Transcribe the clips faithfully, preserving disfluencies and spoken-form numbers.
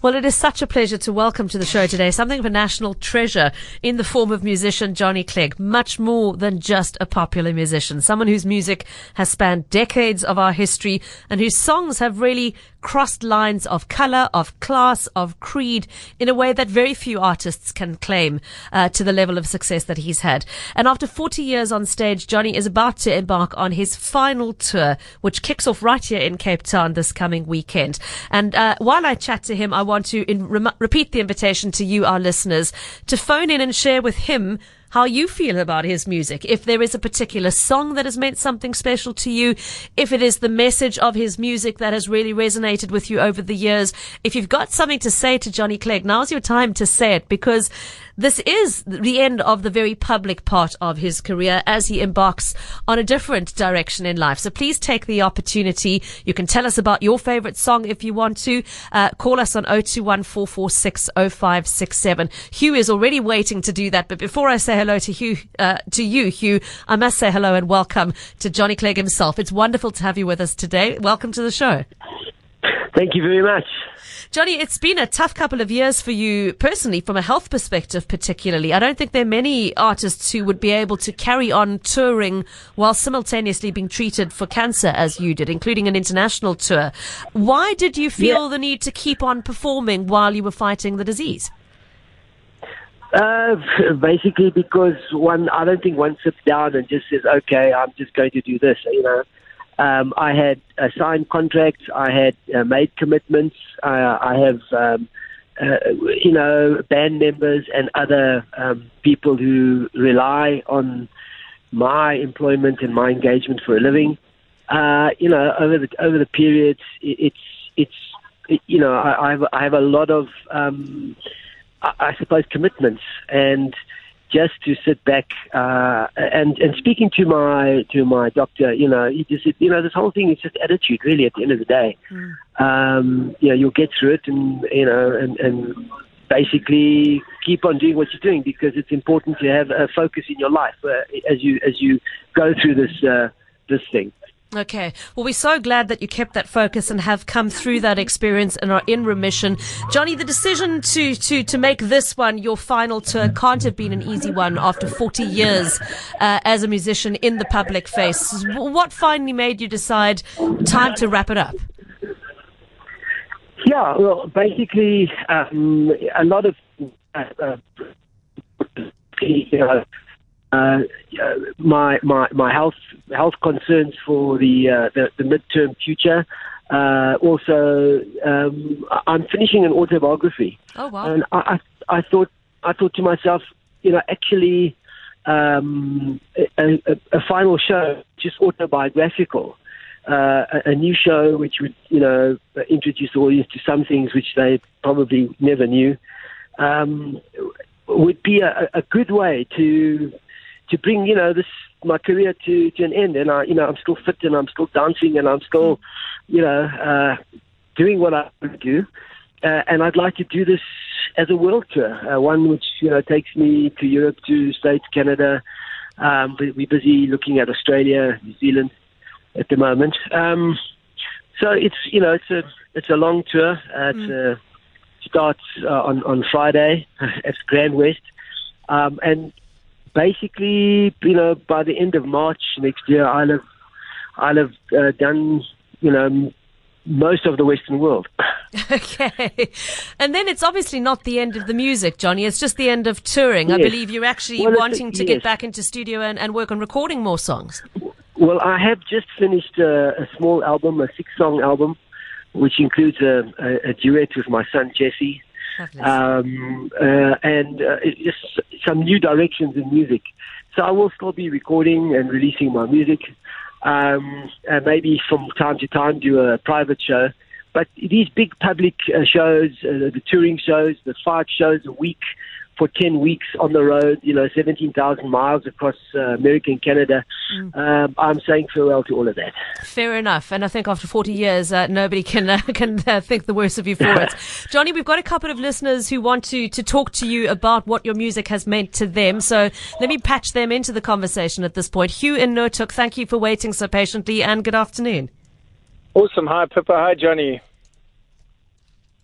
Well, it is such a pleasure to welcome to the show today something of a national treasure in the form of musician Johnny Clegg. Much more than just a popular musician. Someone whose music has spanned decades of our history and whose songs have really crossed lines of colour, of class, of creed in a way that very few artists can claim uh, to the level of success that he's had. And after forty years on stage, Johnny is about to embark on his final tour, which kicks off right here in Cape Town this coming weekend. And uh, while I chat to him, I want to in, re- repeat the invitation to you, our listeners, to phone in and share with him how you feel about his music. If there is a particular song that has meant something special to you, if it is the message of his music that has really resonated with you over the years, if you've got something to say to Johnny Clegg, now's your time to say it, because this is the end of the very public part of his career as he embarks on a different direction in life. So please take the opportunity. You can tell us about your favorite song if you want to. Uh, call us on oh two one, four four six, oh five six seven. Hugh is already waiting to do that. But before I say hello to Hugh, uh, to you, Hugh, I must say hello and welcome to Johnny Clegg himself. It's wonderful to have you with us today. Welcome to the show. Thank you very much. Johnny, it's been a tough couple of years for you personally, from a health perspective particularly. I don't think there are many artists who would be able to carry on touring while simultaneously being treated for cancer as you did, including an international tour. Why did you feel yeah. the need to keep on performing while you were fighting the disease? Uh, basically because one, I don't think one sits down and just says, okay, I'm just going to do this, you know. Um, I had uh, signed contracts. I had uh, made commitments. Uh, I have, um, uh, you know, band members and other um, people who rely on my employment and my engagement for a living. Uh, you know, over the over the period, it's it's it, you know, I, I have I have a lot of um, I, I suppose commitments, and just to sit back uh, and and speaking to my to my doctor, you know, he just said, you know, this whole thing is just attitude, really. At the end of the day, mm. um, you know, you'll get through it, and you know, and, and basically keep on doing what you're doing, because it's important to have a focus in your life uh, as you as you go through this uh, this thing. Okay. Well, we're so glad that you kept that focus and have come through that experience and are in remission. Johnny, the decision to, to, to make this one your final tour can't have been an easy one after forty years uh, as a musician in the public face. What finally made you decide time to wrap it up? Yeah, well, basically, um, a lot of, uh, uh, you know, Uh, uh, my my my health health concerns for the uh, the, the midterm future. Uh, also, um, I'm finishing an autobiography. Oh wow! And I, I I thought I thought to myself, you know, actually, um, a, a, a final show just autobiographical, uh, a, a new show which would, you know, introduce the audience to some things which they probably never knew, um, would be a, a good way to. to bring, you know, this, my career to, to an end. And I, you know, I'm still fit and I'm still dancing and I'm still, you know, uh, doing what I want to do. Uh, and I'd like to do this as a world tour, uh, one which, you know, takes me to Europe, to States, Canada. Um, we're busy looking at Australia, New Zealand at the moment. Um, so it's, you know, it's a, it's a long tour. Uh, it mm. uh, starts uh, on, on Friday at Grand West. Um, and, Basically, you know, by the end of March next year, I'll have, I'll have uh, done, you know, most of the Western world. Okay. And then it's obviously not the end of the music, Johnny. It's just the end of touring. Yes. I believe you're actually well, wanting to yes. get back into studio and, and work on recording more songs. Well, I have just finished a, a small album, a six-song album, which includes a, a, a duet with my son, Jesse. Um, uh, and uh, just some new directions in music. So I will still be recording and releasing my music, um, and maybe from time to time do a private show. But these big public uh, shows, uh, the touring shows, the five shows a week for ten weeks on the road, you know, seventeen thousand miles across uh, America and Canada. Mm. Um, I'm saying farewell to all of that. Fair enough. And I think after forty years, uh, nobody can uh, can uh, think the worst of you for it. Johnny, we've got a couple of listeners who want to, to talk to you about what your music has meant to them. So let me patch them into the conversation at this point. Hugh in Noordhoek, thank you for waiting so patiently and good afternoon. Awesome. Hi, Pippa. Hi, Johnny.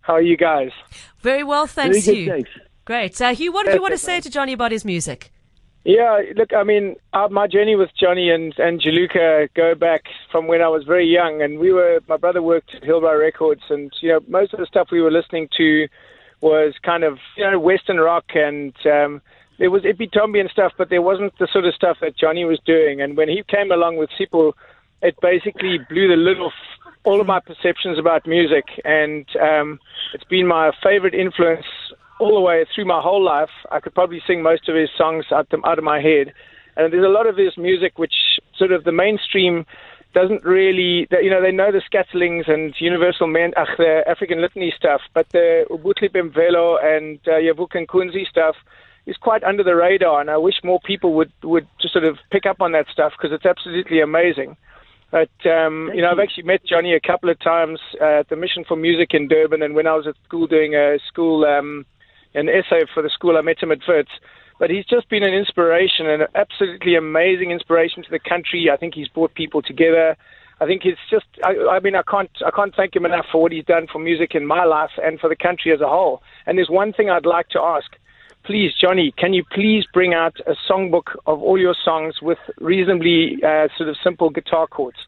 How are you guys? Very well, thanks, Very good, Hugh. thanks. Great. Uh, Hugh, what did you want to say to Johnny about his music? Yeah, look, I mean, uh, my journey with Johnny and, and Jaluka go back from when I was very young, and we were, my brother worked at Hillbrow Records, and, you know, most of the stuff we were listening to was kind of, you know, Western rock, and um, there was Ipitombi and stuff, but there wasn't the sort of stuff that Johnny was doing, and when he came along with Sipho, it basically blew the lid off all of my perceptions about music, and um, it's been my favorite influence all the way through my whole life. I could probably sing most of his songs out, the, out of my head. And there's a lot of his music which sort of the mainstream doesn't really, you know, they know the Scatterlings and Universal Men, ach, the African Litany stuff, but the Ubutli Bemvelo and uh, Yavuka Nkunzi stuff is quite under the radar, and I wish more people would, would just sort of pick up on that stuff because it's absolutely amazing. But, um, you know, I've actually met Johnny a couple of times uh, at the Mission for Music in Durban, and when I was at school doing a school, um, an essay for the school, I met him at Wits. But he's just been an inspiration, an absolutely amazing inspiration to the country. I think he's brought people together. I think it's just, I, I mean, I can't, I can't thank him enough for what he's done for music in my life and for the country as a whole. And there's one thing I'd like to ask. Please, Johnny, can you please bring out a songbook of all your songs with reasonably uh, sort of simple guitar chords?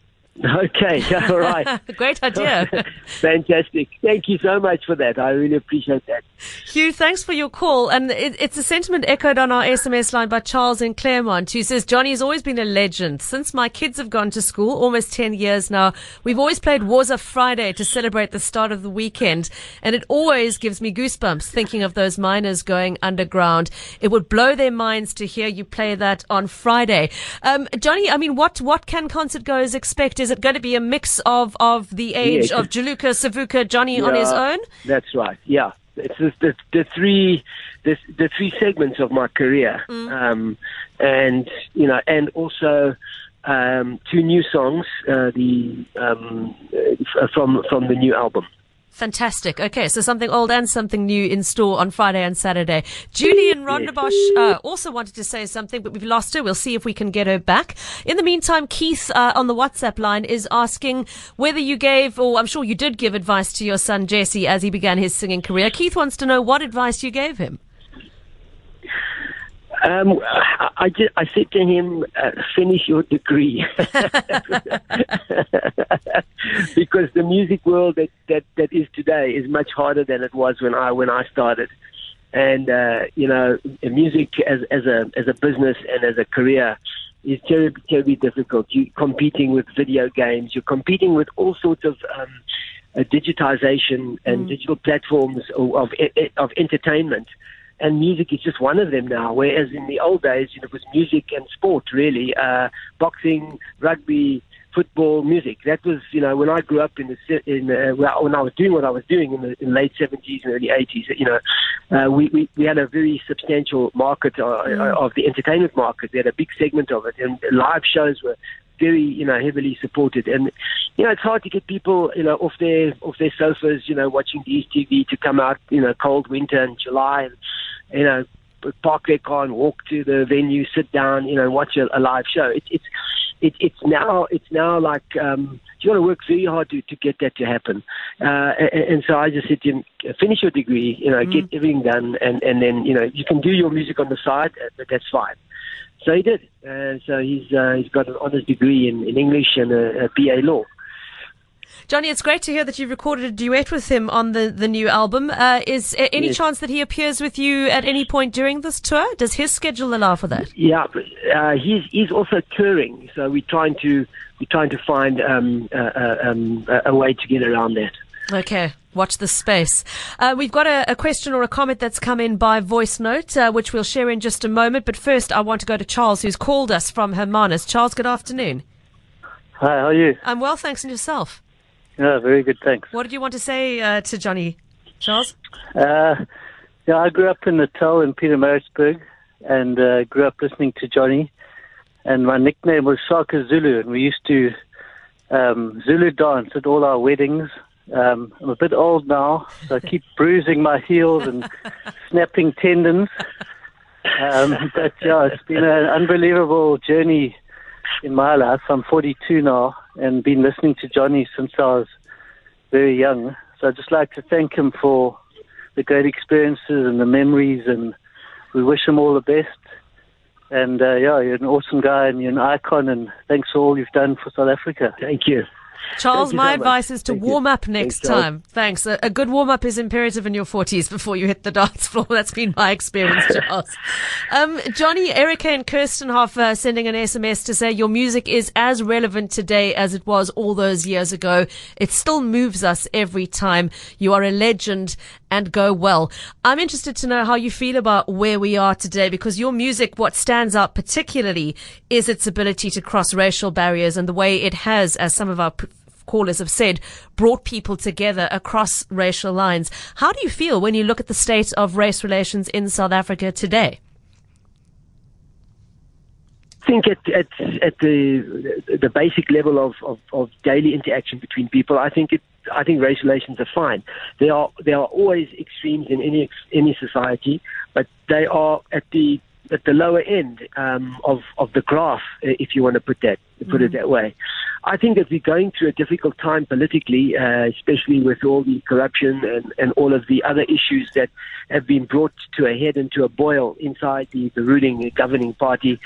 Okay, all right. Great idea. Fantastic. Thank you so much for that. I really appreciate that. Hugh, thanks for your call. And it, it's a sentiment echoed on our S M S line by Charles in Claremont, who says, Johnny has always been a legend. Since my kids have gone to school, almost ten years now, we've always played Waza Friday to celebrate the start of the weekend. And it always gives me goosebumps thinking of those miners going underground. It would blow their minds to hear you play that on Friday. Um, Johnny, I mean, what, what can concert goers expect? Is it going to be a mix of, of the age Yeah, of Jaluka, Savuka, Johnny yeah, on his own? That's right. Yeah. It's the, the, the three the, the three segments of my career, mm. um, and you know, and also um, two new songs, uh, the um, uh, from from the new album. Fantastic. Okay, so something old and something new in store on Friday and Saturday. Julie in Rondebosch uh, also wanted to say something, but we've lost her. We'll see if we can get her back. In the meantime, Keith uh, on the WhatsApp line is asking whether you gave, or I'm sure you did give advice to your son Jesse as he began his singing career. Keith wants to know what advice you gave him. Um, I, I, just, I said to him, uh, finish your degree. Because the music world that, that, that is today is much harder than it was when I when I started. And, uh, you know, music as, as, a, as a business and as a career is terribly, terribly difficult. You're competing with video games. You're competing with all sorts of um, uh, digitization and mm. digital platforms of, of, of entertainment. And music is just one of them now, whereas in the old days, you know, it was music and sport, really. Uh, boxing, rugby, football, music. That was, you know, when I grew up in the, in uh, when I was doing what I was doing in the in late seventies and early eighties, you know, uh, we, we, we had a very substantial market uh, mm. of the entertainment market. We had a big segment of it, and live shows were very, you know, heavily supported. And, you know, it's hard to get people, you know, off their off their sofas, you know, watching D S T V to come out, you know, cold winter in July and, you know, park their car and walk to the venue, sit down, you know, watch a, a live show. It, it's it, it's now it's now like um, you got to work very hard to, to get that to happen. Uh, and, and so I just said to him, finish your degree, you know, mm. get everything done, and, and then, you know, you can do your music on the side, but that's fine. So he did. Uh, so he's uh, he's got an honours degree in, in English and a, a B A Law. Johnny, it's great to hear that you recorded a duet with him on the, the new album. Uh, is uh, any yes. chance that he appears with you at any point during this tour? Does his schedule allow for that? Yeah, uh, he's he's also touring, so we're trying to we're trying to find um, uh, um, a way to get around that. Okay. Watch the space. Uh, we've got a, a question or a comment that's come in by voice note, uh, which we'll share in just a moment. But first, I want to go to Charles, who's called us from Hermanus. Charles, good afternoon. Hi, how are you? I'm well, thanks, and yourself? Yeah, very good, thanks. What did you want to say uh, to Johnny, Charles? Uh, yeah, I grew up in Natal in Pietermaritzburg and uh, grew up listening to Johnny. And my nickname was Shaka Zulu, and we used to um, Zulu dance at all our weddings. Um, I'm a bit old now, so I keep bruising my heels and snapping tendons. Um, but yeah, it's been an unbelievable journey in my life. I'm forty-two now and been listening to Johnny since I was very young. So I'd just like to thank him for the great experiences and the memories, and we wish him all the best. And uh, yeah, you're an awesome guy and you're an icon, and thanks for all you've done for South Africa. Thank you. Charles, Thank you my so advice much. is to Thank warm you. up next Thanks, Charles. time. Thanks. A, a good warm up is imperative in your forties before you hit the dance floor. That's been my experience, Charles. Um, Johnny, Erica and Kirsten have uh, sending an S M S to say your music is as relevant today as it was all those years ago. It still moves us every time. You are a legend and go well. I'm interested to know how you feel about where we are today, because your music, what stands out particularly is its ability to cross racial barriers and the way it has, as some of our p- callers have said, brought people together across racial lines. How do you feel when you look at the state of race relations in South Africa today? I think at at, at the the basic level of, of, of daily interaction between people, I think it I think race relations are fine. There are there are always extremes in any any society, but they are at the at the lower end um, of of the graph, if you want to put that put mm. it that way. I think that we're going through a difficult time politically, uh, especially with all the corruption and, and all of the other issues that have been brought to a head and to a boil inside the, the ruling the governing party.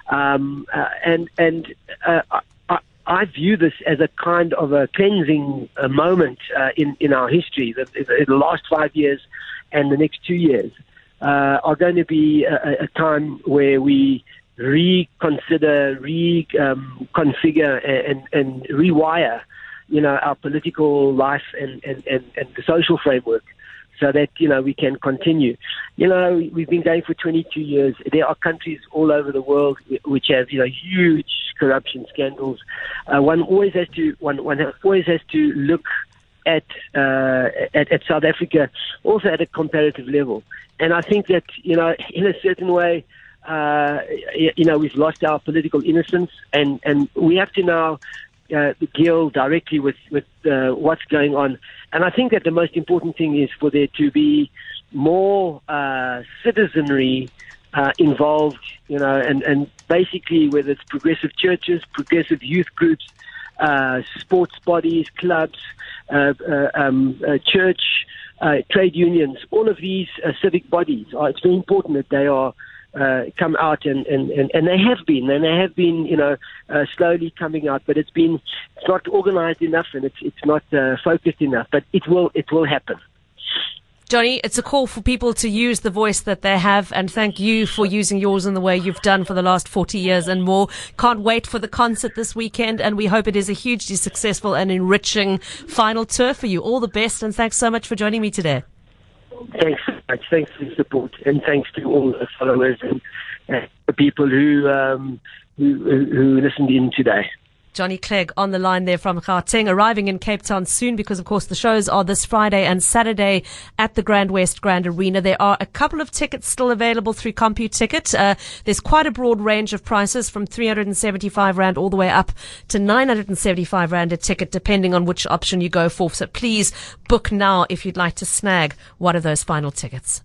Um, uh, and and uh, I, I view this as a kind of a cleansing uh, moment uh, in, in our history. The, the, the last five years and the next two years uh, are going to be a, a time where we reconsider, reconfigure, um, and, and rewire, you know, our political life and, and, and, and the social framework, so that, you know, we can continue. You know, we've been going for twenty-two years. There are countries all over the world which have, you know, huge corruption scandals. Uh, one always has to one one always has to look at, uh, at at South Africa also at a comparative level. And I think that, you know, in a certain way, uh, you know, we've lost our political innocence, and, and we have to now uh, deal directly with, with uh, what's going on. And I think that the most important thing is for there to be more uh, citizenry uh, involved, you know, and, and basically whether it's progressive churches, progressive youth groups, uh, sports bodies, clubs, uh, uh, um, uh, church, uh, trade unions, all of these uh, civic bodies, are, it's very important that they are Uh, come out, and, and, and, and they have been, and they have been, you know, uh, slowly coming out, but it's been, it's not organized enough, and it's it's not uh, focused enough, but it will, it will happen. Johnny, it's a call for people to use the voice that they have, and thank you for using yours in the way you've done for the last forty years and more. Can't wait for the concert this weekend, and we hope it is a hugely successful and enriching final tour for you. All the best, and thanks so much for joining me today. Thanks so much. Thanks for the support, and thanks to all the followers and uh, the people who, um, who who listened in today. Johnny Clegg on the line there from Gauteng, arriving in Cape Town soon, because of course the shows are this Friday and Saturday at the Grand West Grand Arena. There are a couple of tickets still available through CompuTicket. Uh, there's quite a broad range of prices, from three hundred seventy-five rand all the way up to nine hundred seventy-five rand a ticket, depending on which option you go for. So please book now if you'd like to snag one of those final tickets.